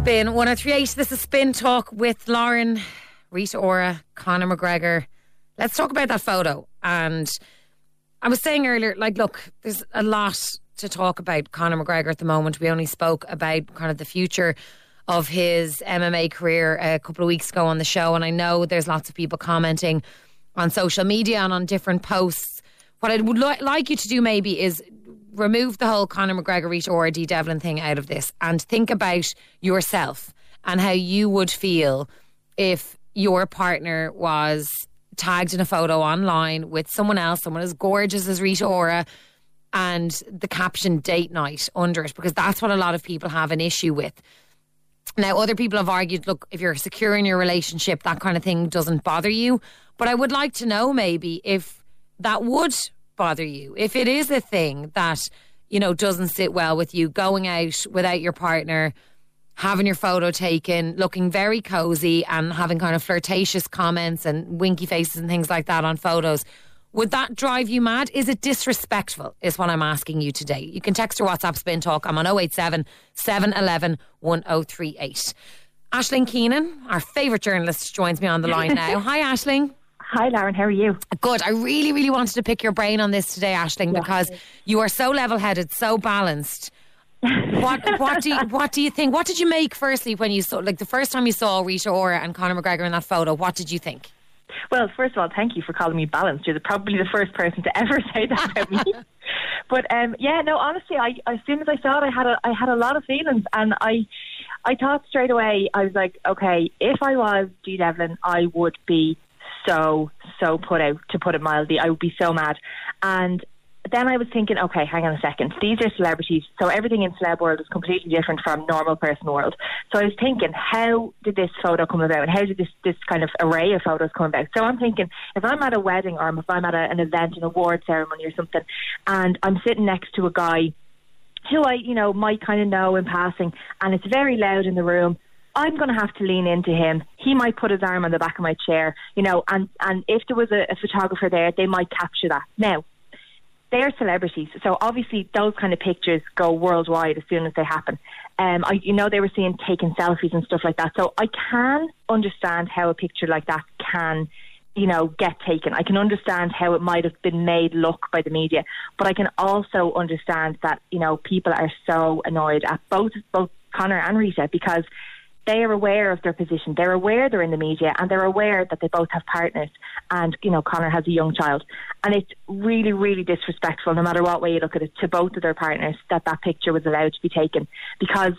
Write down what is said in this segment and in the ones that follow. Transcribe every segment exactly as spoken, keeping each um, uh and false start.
Spin one oh three point eight. This is Spin Talk with Lauren, Rita Ora, Conor McGregor. Let's talk about that photo. And I was saying earlier, like, look, there's a lot to talk about Conor McGregor at the moment. We only spoke about kind of the future of his M M A career a couple of weeks ago on the show. And I know there's lots of people commenting on social media and on different posts. What I would li- like you to do maybe is remove the whole Conor McGregor, Rita Ora, Dee Devlin thing out of this and think about yourself and how you would feel if your partner was tagged in a photo online with someone else, someone as gorgeous as Rita Ora, and the caption date night under it, because that's what a lot of people have an issue with. Now, other people have argued, look, if you're secure in your relationship, that kind of thing doesn't bother you. But I would like to know maybe if that would bother you, if it is a thing that, you know, doesn't sit well with you, going out without your partner, having your photo taken, looking very cozy and having kind of flirtatious comments and winky faces and things like that on photos. Would that drive you mad? Is it disrespectful, is what I'm asking you today. You can text or WhatsApp Spin Talk. I'm on oh eight seven, seven one one, one oh three eight. Aisling Keenan, our favourite journalist, joins me on the line now. Hi, Aisling. Hi, Lauren. How are you? Good. I really, really wanted to pick your brain on this today, Aisling, yeah. because you are so level-headed, so balanced. what what do you, what do you think? What did you make firstly when you saw, like the first time you saw Rita Ora and Conor McGregor in that photo? What did you think? Well, first of all, thank you for calling me balanced. You're probably the first person to ever say that about me. But um, yeah, no, honestly, I as soon as I saw it, I had a I had a lot of feelings, and I I thought straight away, I was like, okay, if I was Dee Devlin, I would be so so put out, to put it mildly. I would be so mad. And then I was thinking, okay, hang on a second. These are celebrities, so everything in celeb world is completely different from normal person world. So I was thinking, how did this photo come about? And how did this, this kind of array of photos come about? So I'm thinking, if I'm at a wedding or if I'm at a, an event, an award ceremony or something, and I'm sitting next to a guy who I, you know, might kind of know in passing, and it's very loud in the room, I'm going to have to lean into him. He might put his arm on the back of my chair, you know, and, and if there was a, a photographer there, they might capture that. Now, they're celebrities, so obviously those kind of pictures go worldwide as soon as they happen. Um, I, you know, they were seeing taking selfies and stuff like that. So I can understand how a picture like that can, you know, get taken. I can understand how it might have been made look by the media, but I can also understand that, you know, people are so annoyed at both both Conor and Rita, because they are aware of their position. They're aware they're in the media, and they're aware that they both have partners. And, you know, Conor has a young child. And it's really, really disrespectful, no matter what way you look at it, to both of their partners that that picture was allowed to be taken. Because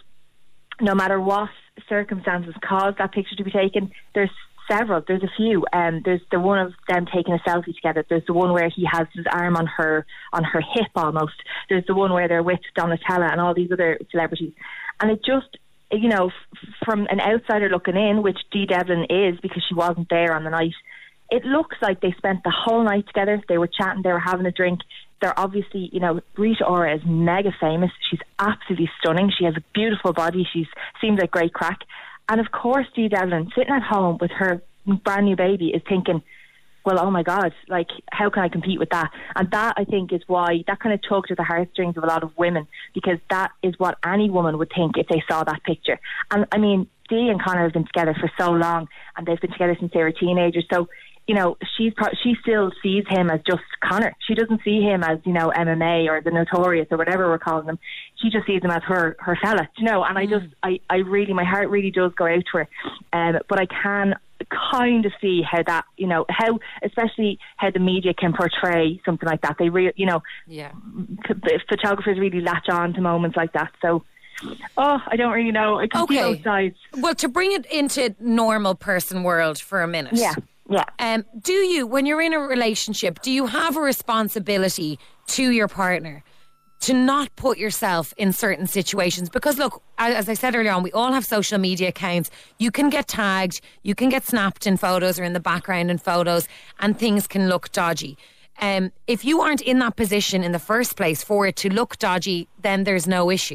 no matter what circumstances caused that picture to be taken, there's several. There's a few. Um, there's the one of them taking a selfie together. There's the one where he has his arm on her on her hip almost. There's the one where they're with Donatella and all these other celebrities. And it just, you know, f- from an outsider looking in, which Dee Devlin is because she wasn't there on the night, it looks like they spent the whole night together. They were chatting, they were having a drink. They're obviously, you know, Rita Ora is mega famous. She's absolutely stunning. She has a beautiful body. She seems like great crack. And of course, Dee Devlin, sitting at home with her brand new baby, is thinking, well, oh my God, like, how can I compete with that? And that, I think, is why that kind of tugged at the heartstrings of a lot of women, because that is what any woman would think if they saw that picture. And I mean, Dee and Conor have been together for so long, and they've been together since they were teenagers. So, you know, she's pro- she still sees him as just Conor. She doesn't see him as, you know, M M A or the Notorious or whatever we're calling them. She just sees him as her her fella, you know. And I just, I, I really, my heart really does go out to her. Um, but I can kind of see how that, you know, how, especially how the media can portray something like that. They really, you know, yeah, photographers really latch on to moments like that. So, oh, I don't really know. I can okay. see both sides. Well, to bring it into normal person world for a minute. Yeah. Yeah. Um, do you, when you're in a relationship, do you have a responsibility to your partner to not put yourself in certain situations? Because look, as I said earlier on, we all have social media accounts. You can get tagged, you can get snapped in photos or in the background in photos, and things can look dodgy. Um, if you aren't in that position in the first place for it to look dodgy, then there's no issue.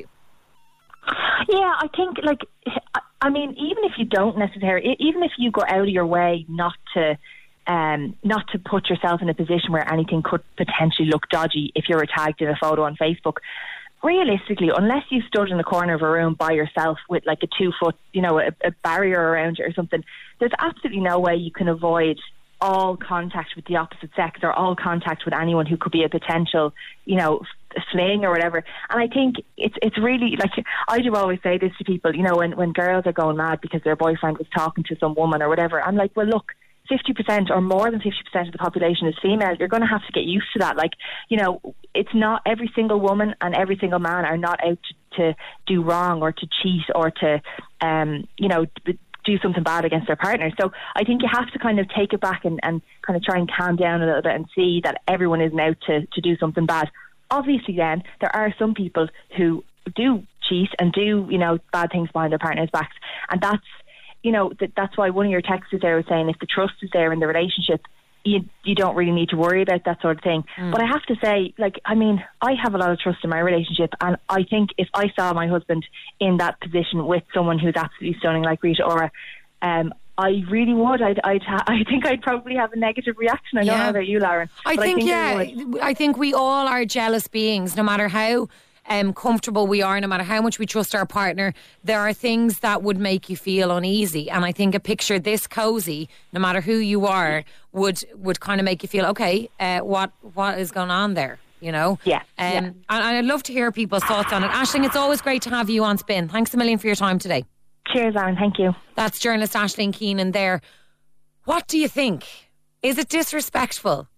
Yeah, I think, like, I mean, even if you don't necessarily, even if you go out of your way not to, um, not to put yourself in a position where anything could potentially look dodgy if you're tagged in a photo on Facebook, realistically, unless you stood in the corner of a room by yourself with like a two foot, you know, a, a barrier around you or something, there's absolutely no way you can avoid all contact with the opposite sex or all contact with anyone who could be a potential, you know, fling or whatever. And I think it's it's really, like, I do always say this to people, you know, when, when girls are going mad because their boyfriend was talking to some woman or whatever, I'm like, well, look, fifty percent or more than fifty percent of the population is female. You're going to have to get used to that. Like, you know, it's not every single woman and every single man are not out to, to do wrong or to cheat or to, um, you know, do something bad against their partner. So I think you have to kind of take it back and, and kind of try and calm down a little bit and see that everyone isn't out to, to do something bad. Obviously then, there are some people who do cheat and do, you know, bad things behind their partner's backs. And that's, you know, that, that's why one of your texters there was saying if the trust is there in the relationship, you you don't really need to worry about that sort of thing. Mm. But I have to say, like, I mean, I have a lot of trust in my relationship, and I think if I saw my husband in that position with someone who's absolutely stunning like Rita Ora, um, I really would. I'd, I'd ha- I think I'd probably have a negative reaction. I don't yeah. know about you, Lauren. I think, I think, yeah, I, I think we all are jealous beings, no matter how Um, comfortable we are, no matter how much we trust our partner. There are things that would make you feel uneasy, and I think a picture this cozy, no matter who you are, would would kind of make you feel okay. Uh, what what is going on there? You know. Yeah. Um, yeah. And I'd love to hear people's thoughts on it. Aisling, it's always great to have you on Spin. Thanks a million for your time today. Cheers, Aaron. Thank you. That's journalist Aisling Keenan there. What do you think? Is it disrespectful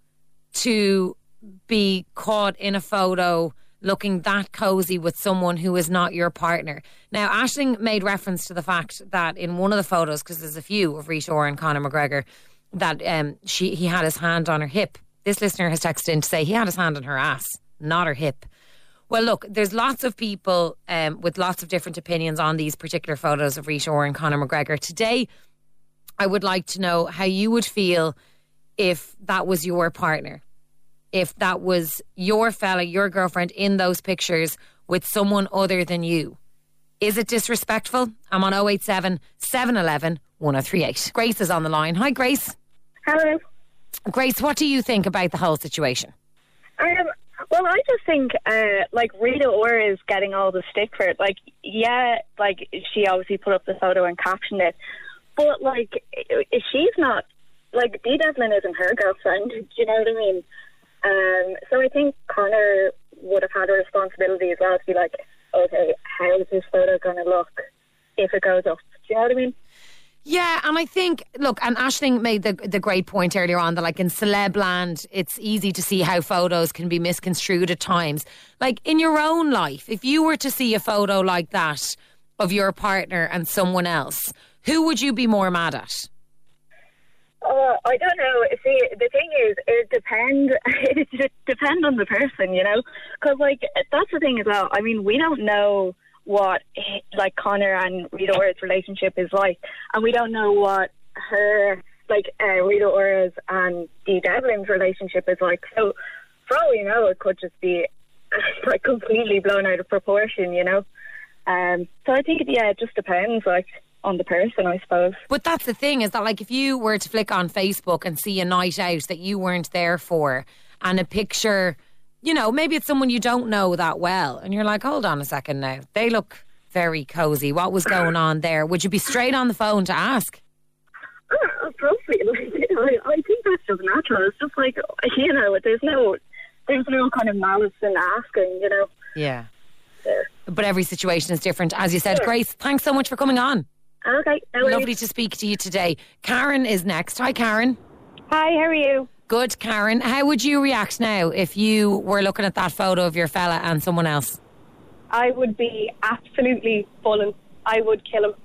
to be caught in a photo looking that cozy with someone who is not your partner? Now, Aisling made reference to the fact that in one of the photos, because there's a few of Rita Ora and Conor McGregor, that um, she he had his hand on her hip. This listener has texted in to say he had his hand on her ass, not her hip. Well, look, there's lots of people um, with lots of different opinions on these particular photos of Rita Ora and Conor McGregor. Today, I would like to know how you would feel if that was your partner. If that was your fella, your girlfriend in those pictures with someone other than you. Is it disrespectful? I'm on oh eight seven, seven one one, one oh three eight. Grace is on the line. Hi, Grace. Hello. Grace, what do you think about the whole situation? Um, well, I just think, uh, like, Rita Ora is getting all the stick for it. Like, yeah, like, she obviously put up the photo and captioned it. But, like, if she's not, like, Dee Devlin isn't her girlfriend. Do you know what I mean? Um, so I think Conor would have had a responsibility as well to be like, okay, how is this photo going to look if it goes up? Do you know what I mean? Yeah, and I think, look, and Aisling made the the great point earlier on that, like, in celeb land, it's easy to see how photos can be misconstrued at times. Like, in your own life, if you were to see a photo like that of your partner and someone else, who would you be more mad at? Uh, I don't know. See, the thing is, it depends. It depends on the person, you know. Because, like, that's the thing as well. I mean, we don't know what, like, Conor and Rita Ora's relationship is like, and we don't know what her, like, uh, Rita Ora's and Dee Devlin's relationship is like. So, for all we know, it could just be like completely blown out of proportion, you know. Um. So I think, yeah, it just depends, like, on the person, I suppose. But that's the thing, is that, like, if you were to flick on Facebook and see a night out that you weren't there for, and a picture, you know, maybe it's someone you don't know that well, and you're like, hold on a second now, they look very cozy, what was going on there? Would you be straight on the phone to ask? Uh, probably. Like, you know, I, I think that's just natural. It's just like, you know, there's no there's no kind of malice in asking, you know. Yeah. Yeah. But every situation is different. As you said, yeah. Grace, thanks so much for coming on. Okay. No worries. Lovely to speak to you today. Karen is next. Hi, Karen. Hi, how are you? Good, Karen. How would you react now if you were looking at that photo of your fella and someone else? I would be absolutely full. I would kill him.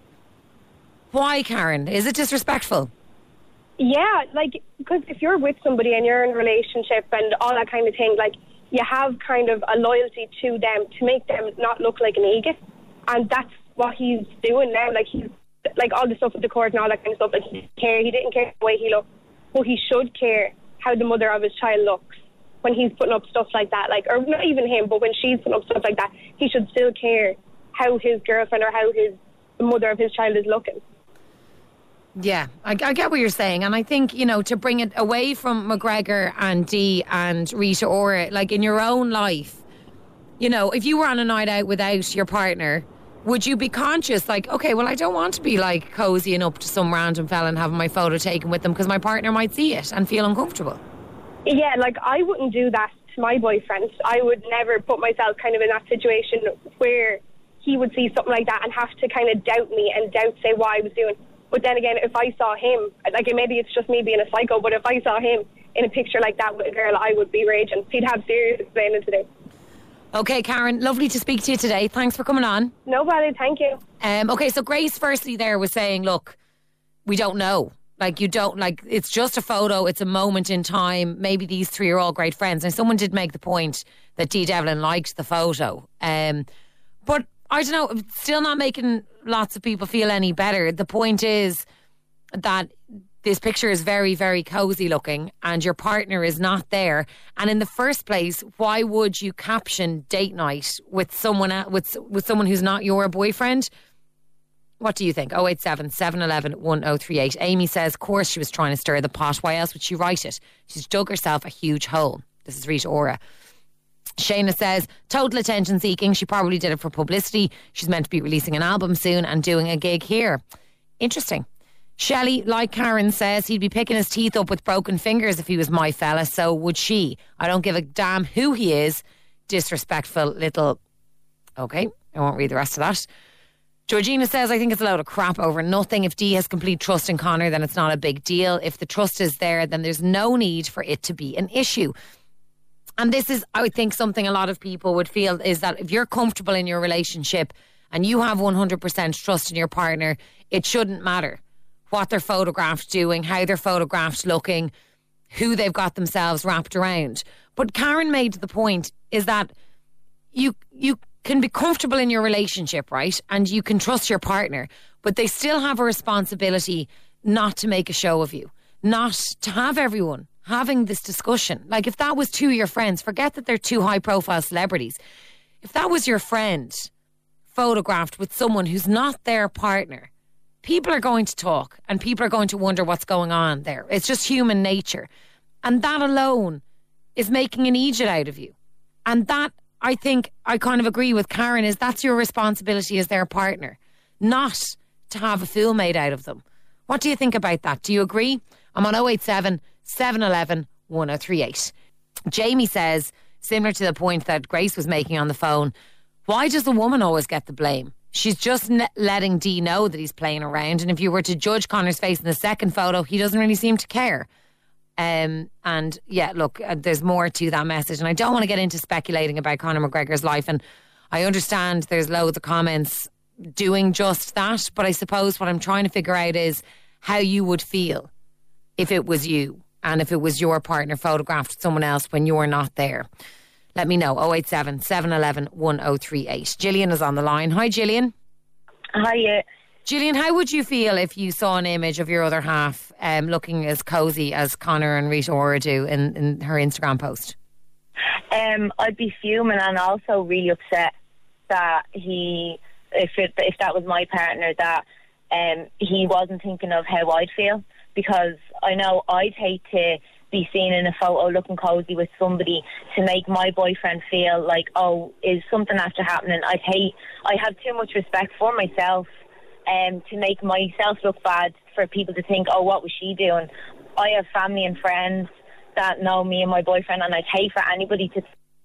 Why, Karen? Is it disrespectful? Yeah, like, because if you're with somebody and you're in a relationship and all that kind of thing, like, you have kind of a loyalty to them to make them not look like an egotist. And that's what he's doing now. Like, he's, like, all the stuff with the court and all that kind of stuff. Like, he didn't care. He didn't care the way he looked. But he should care how the mother of his child looks when he's putting up stuff like that. Like, or not even him, but when she's putting up stuff like that, he should still care how his girlfriend or how his the mother of his child is looking. Yeah, I, I get what you're saying. And I think, you know, to bring it away from McGregor and Dee and Rita Ora, like, in your own life, you know, if you were on a night out without your partner, would you be conscious, like, okay, well, I don't want to be like cozying up to some random fella and having my photo taken with them because my partner might see it and feel uncomfortable? Yeah, like I wouldn't do that to my boyfriend. I would never put myself kind of in that situation where he would see something like that and have to kind of doubt me and doubt, say, what I was doing. But then again, if I saw him, like maybe it's just me being a psycho, but if I saw him in a picture like that with a girl, I would be raging. He'd have serious explaining to do. Okay, Karen, lovely to speak to you today. Thanks for coming on. No bother, thank you. Um, okay, so Grace firstly there was saying, look, we don't know. Like, you don't, like, it's just a photo, it's a moment in time. Maybe these three are all great friends. And someone did make the point that Dee Devlin liked the photo. Um, but I don't know, still not making lots of people feel any better. The point is that this picture is very, very cozy looking and your partner is not there. And in the first place, why would you caption date night with someone else, with, with someone who's not your boyfriend? What do you think? oh eight seven, seven one one, one oh three eight. Amy says, of course she was trying to stir the pot. Why else would she write it? She's dug herself a huge hole. This is Rita Ora. Shayna says, total attention seeking. She probably did it for publicity. She's meant to be releasing an album soon and doing a gig here. Interesting. Shelley, like Karen says, he'd be picking his teeth up with broken fingers if he was my fella. So would she. I don't give a damn who he is. Disrespectful little... Okay, I won't read the rest of that. Georgina says, I think it's a load of crap over nothing. If Dee has complete trust in Conor, then it's not a big deal. If the trust is there, then there's no need for it to be an issue. And this is, I think, something a lot of people would feel is that if you're comfortable in your relationship and you have one hundred percent trust in your partner, it shouldn't matter what they're photographed doing, how they're photographed looking, who they've got themselves wrapped around. But Karen made the point is that you you can be comfortable in your relationship, right? And you can trust your partner, but they still have a responsibility not to make a show of you, not to have everyone having this discussion. Like if that was two of your friends, forget that they're two high profile celebrities. If that was your friend photographed with someone who's not their partner, people are going to talk and people are going to wonder what's going on there. It's just human nature. And that alone is making an idiot out of you. And that, I think, I kind of agree with Karen, is that's your responsibility as their partner, not to have a fool made out of them. What do you think about that? Do you agree? I'm on oh eight seven, seven one one, one oh three eight. Jamie says, similar to the point that Grace was making on the phone, why does the woman always get the blame? She's just ne- letting Dee know that he's playing around. And if you were to judge Conor's face in the second photo, he doesn't really seem to care. Um, and yeah, look, uh, there's more to that message. And I don't want to get into speculating about Conor McGregor's life. And I understand there's loads of comments doing just that. But I suppose what I'm trying to figure out is how you would feel if it was you and if it was your partner photographed with someone else when you're not there. Let me know. oh eight seven, seven one one, one oh three eight. Gillian is on the line. Hi, Gillian. Hi, yeah. Gillian, how would you feel if you saw an image of your other half um, looking as cosy as Conor and Rita Ora do in, in her Instagram post? Um, I'd be fuming and also really upset that he, if it, if that was my partner, that um, he wasn't thinking of how I'd feel, because I know I'd hate to be seen in a photo looking cozy with somebody to make my boyfriend feel like, oh, is something after happening? I'd hate, I have too much respect for myself um, to make myself look bad for people to think, oh, what was she doing? I have family and friends that know me and my boyfriend, and I'd hate for anybody to,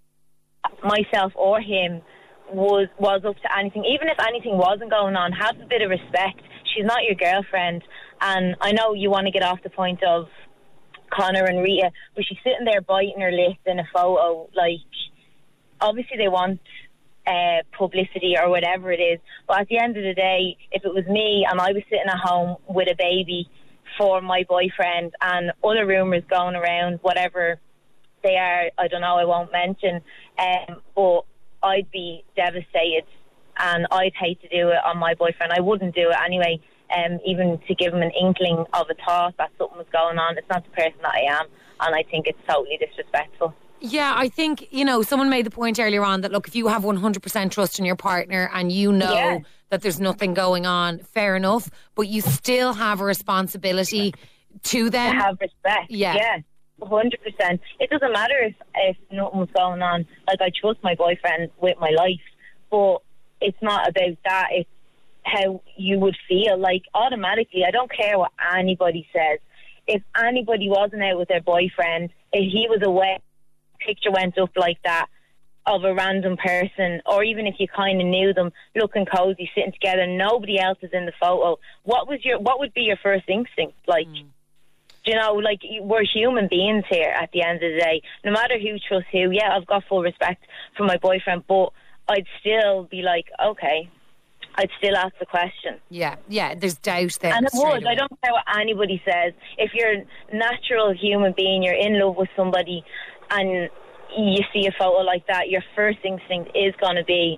myself or him, was was up to anything. Even if anything wasn't going on, have a bit of respect. She's not your girlfriend. And I know you want to get off the point of Conor and Rita, but she's sitting there biting her lip in a photo. Like, obviously they want uh, publicity or whatever it is, but at the end of the day, if it was me and I was sitting at home with a baby for my boyfriend and other rumours going around, whatever they are, I don't know, I won't mention, um, but I'd be devastated and I'd hate to do it on my boyfriend. I wouldn't do it anyway. Um, even to give him an inkling of a thought that something was going on. It's not the person that I am, and I think it's totally disrespectful. Yeah, I think, you know, someone made the point earlier on that, look, if you have one hundred percent trust in your partner and you know yeah. that there's nothing going on, fair enough, but you still have a responsibility to them. To have respect, yeah. yeah. one hundred percent. It doesn't matter if, if nothing's going on. Like, I trust my boyfriend with my life, but it's not about that. It's how you would feel. Like, automatically, I don't care what anybody says. If anybody wasn't out with their boyfriend, if he was away, picture went up like that of a random person, or even if you kind of knew them looking cozy, sitting together, nobody else is in the photo, what was your what would be your first instinct? Like, mm. you know, like, we're human beings here at the end of the day. No matter who trusts who, yeah, I've got full respect for my boyfriend, but I'd still be like, okay, I'd still ask the question. Yeah, yeah, there's doubt there. And it would. I don't care what anybody says. If you're a natural human being, you're in love with somebody, and you see a photo like that, your first instinct is going to be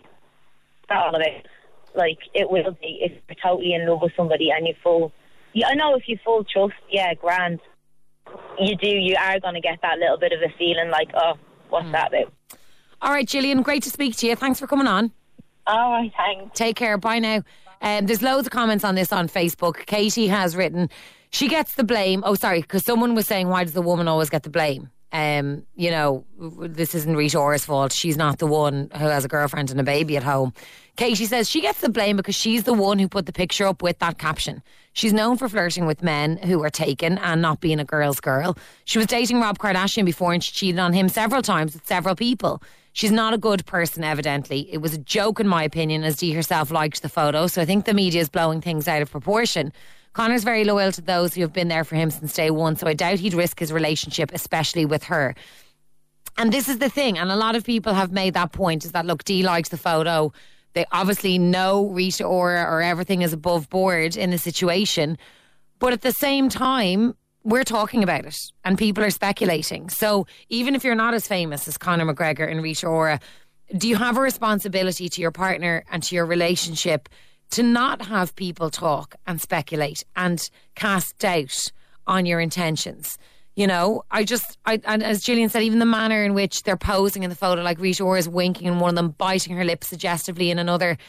all of it. Like, it will be if you're totally in love with somebody and you full. Yeah, I know if you full trust, yeah, grand. You do. You are going to get that little bit of a feeling like, oh, what's mm. that about? All right, Gillian, great to speak to you. Thanks for coming on. All right, thanks. Take care. Bye now. Um, there's loads of comments on this on Facebook. Katie has written, she gets the blame. Oh, sorry, because someone was saying, why does the woman always get the blame? Um, you know, this isn't Rita Ora's fault. She's not the one who has a girlfriend and a baby at home. Katie says she gets the blame because she's the one who put the picture up with that caption. She's known for flirting with men who are taken and not being a girl's girl. She was dating Rob Kardashian before and she cheated on him several times with several people. She's not a good person, evidently. It was a joke, in my opinion, as Dee herself liked the photo. So I think the media is blowing things out of proportion. Connor's very loyal to those who have been there for him since day one, so I doubt he'd risk his relationship, especially with her. And this is the thing, and a lot of people have made that point, is that, look, Dee likes the photo. They obviously know Rita Ora, or everything is above board in the situation. But at the same time, we're talking about it and people are speculating. So even if you're not as famous as Conor McGregor and Rita Ora, do you have a responsibility to your partner and to your relationship to not have people talk and speculate and cast doubt on your intentions? You know, I just, I, and as Gillian said, even the manner in which they're posing in the photo, like Rita Ora is winking and one of them biting her lips suggestively in another.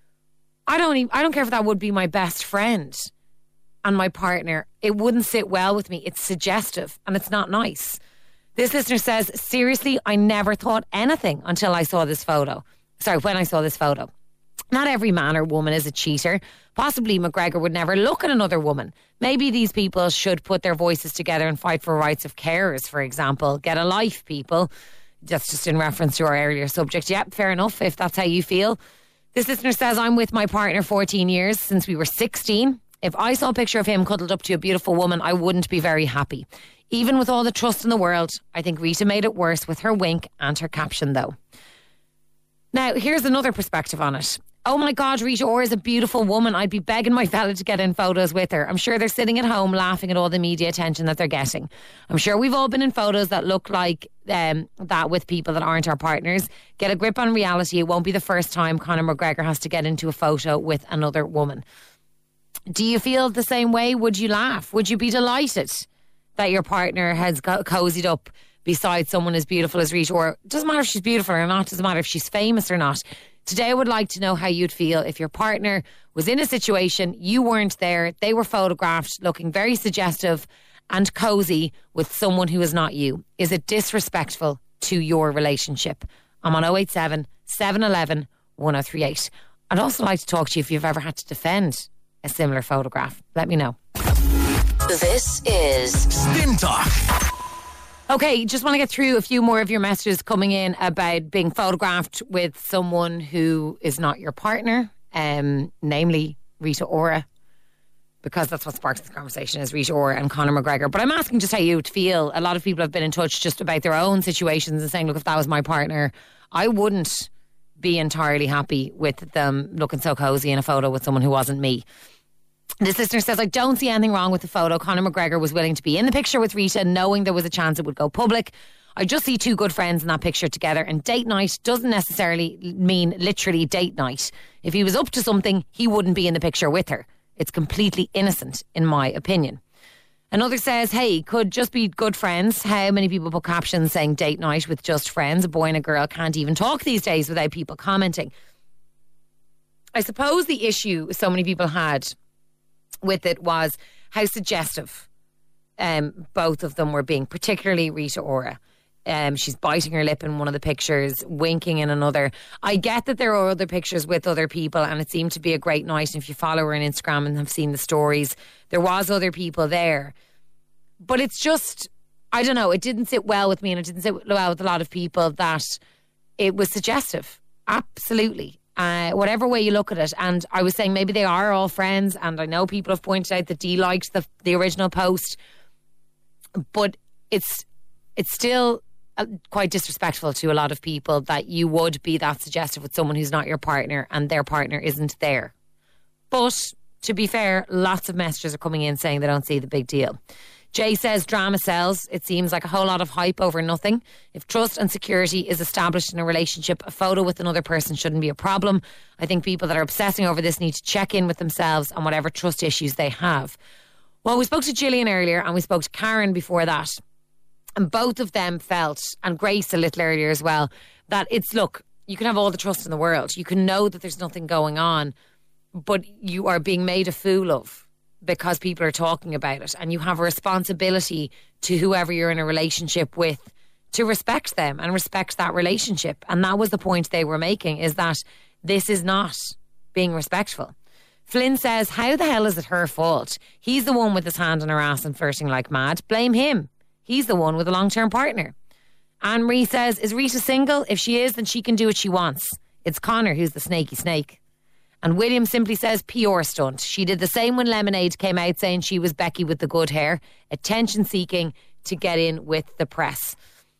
I don't even, I don't care if that would be my best friend and my partner. It wouldn't sit well with me. It's suggestive and it's not nice. This listener says, seriously, I never thought anything until I saw this photo. Sorry, when I saw this photo. Not every man or woman is a cheater. Possibly McGregor would never look at another woman. Maybe these people should put their voices together and fight for rights of carers, for example. Get a life, people. That's just in reference to our earlier subject. Yep, fair enough, if that's how you feel. This listener says, I'm with my partner fourteen years, since we were sixteen. If I saw a picture of him cuddled up to a beautiful woman, I wouldn't be very happy. Even with all the trust in the world, I think Rita made it worse with her wink and her caption, though. Now, here's another perspective on it. Oh my God, Rita Ora is a beautiful woman. I'd be begging my fella to get in photos with her. I'm sure they're sitting at home laughing at all the media attention that they're getting. I'm sure we've all been in photos that look like um, that with people that aren't our partners. Get a grip on reality. It won't be the first time Conor McGregor has to get into a photo with another woman. Do you feel the same way? Would you laugh? Would you be delighted that your partner has co- cozied up beside someone as beautiful as Rita Ora? It doesn't matter if she's beautiful or not. It doesn't matter if she's famous or not. Today I would like to know how you'd feel if your partner was in a situation, you weren't there, they were photographed looking very suggestive and cozy with someone who is not you. Is it disrespectful to your relationship? I'm on oh eight seven, seven one one, one oh three eight. I'd also like to talk to you if you've ever had to defend a similar photograph. Let me know. This is Spin Talk. Okay, just want to get through a few more of your messages coming in about being photographed with someone who is not your partner, um, namely Rita Ora, because that's what sparks this conversation is Rita Ora and Conor McGregor. But I'm asking just how you would feel. A lot of people have been in touch just about their own situations and saying, look, if that was my partner, I wouldn't be entirely happy with them looking so cozy in a photo with someone who wasn't me. This listener says, I don't see anything wrong with the photo. Conor McGregor was willing to be in the picture with Rita, knowing there was a chance it would go public. I just see two good friends in that picture together, and date night doesn't necessarily mean literally date night. If he was up to something, he wouldn't be in the picture with her. It's completely innocent, in my opinion. Another says, hey, could just be good friends. How many people put captions saying date night with just friends? A boy and a girl can't even talk these days without people commenting. I suppose the issue so many people had with it was how suggestive um, both of them were being, particularly Rita Ora. Um, she's biting her lip in one of the pictures, winking in another. I get that there are other pictures with other people, and it seemed to be a great night. And if you follow her on Instagram and have seen the stories, there was other people there. But it's just, I don't know, it didn't sit well with me, and it didn't sit well with a lot of people that it was suggestive. Absolutely. Uh, whatever way you look at it. And I was saying maybe they are all friends, and I know people have pointed out that Dee liked the, the original post, but it's it's still quite disrespectful to a lot of people that you would be that suggestive with someone who's not your partner and their partner isn't there. But to be fair, lots of messages are coming in saying they don't see the big deal. Jay says drama sells. It seems like a whole lot of hype over nothing. If trust and security is established in a relationship, a photo with another person shouldn't be a problem. I think people that are obsessing over this need to check in with themselves on whatever trust issues they have. Well, we spoke to Gillian earlier and we spoke to Karen before that. And both of them felt, and Grace a little earlier as well, that it's, look, you can have all the trust in the world. You can know that there's nothing going on, but you are being made a fool of because people are talking about it. And you have a responsibility to whoever you're in a relationship with to respect them and respect that relationship. And that was the point they were making, is that this is not being respectful. Flynn says, how the hell is it her fault? He's the one with his hand on her ass and flirting like mad. Blame him. He's the one with a long-term partner. Anne-Marie says, is Rita single? If she is, then she can do what she wants. It's Connor who's the snaky snake. And William simply says, P R stunt. She did the same when Lemonade came out saying she was Becky with the good hair. Attention seeking to get in with the press.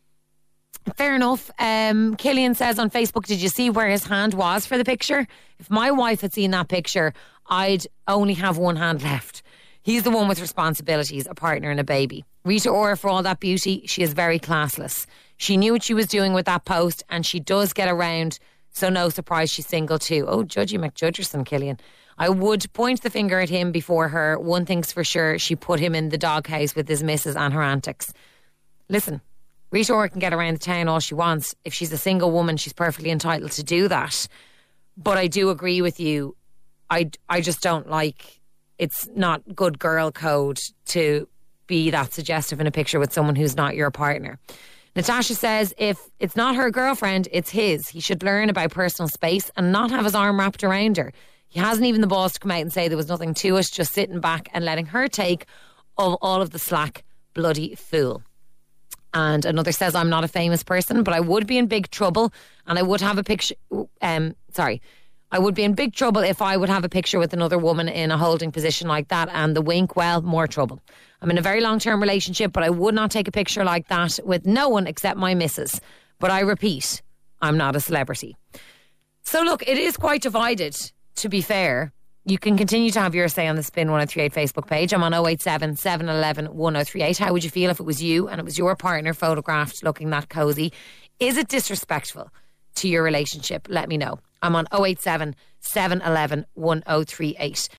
Fair enough. Um, Killian says on Facebook, did you see where his hand was for the picture? If my wife had seen that picture, I'd only have one hand left. He's the one with responsibilities, a partner and a baby. Rita Ora, for all that beauty, she is very classless. She knew what she was doing with that post, and she does get around, so no surprise she's single too. Oh, Judgy McJudgerson, Killian. I would point the finger at him before her. One thing's for sure, she put him in the doghouse with his missus and her antics. Listen, Rita Ora can get around the town all she wants. If she's a single woman, she's perfectly entitled to do that. But I do agree with you. I, I just don't like... It's not good girl code to be that suggestive in a picture with someone who's not your partner. Natasha says if it's not her girlfriend, it's his. He should learn about personal space and not have his arm wrapped around her. He hasn't even the balls to come out and say there was nothing to it, just sitting back and letting her take of all of the slack. Bloody fool. And another says, I'm not a famous person, but I would be in big trouble and I would have a picture... Um, sorry... I would be in big trouble if I would have a picture with another woman in a holding position like that. And the wink, well, more trouble. I'm in a very long-term relationship, but I would not take a picture like that with no one except my missus. But I repeat, I'm not a celebrity. So look, it is quite divided, to be fair. You can continue to have your say on the Spin one oh three eight Facebook page. I'm on oh eight seven, seven one one, one oh three eight. How would you feel if it was you and it was your partner photographed looking that cosy? Is it disrespectful to your relationship? Let me know. I'm on oh eight seven, seven one one, one oh three eight.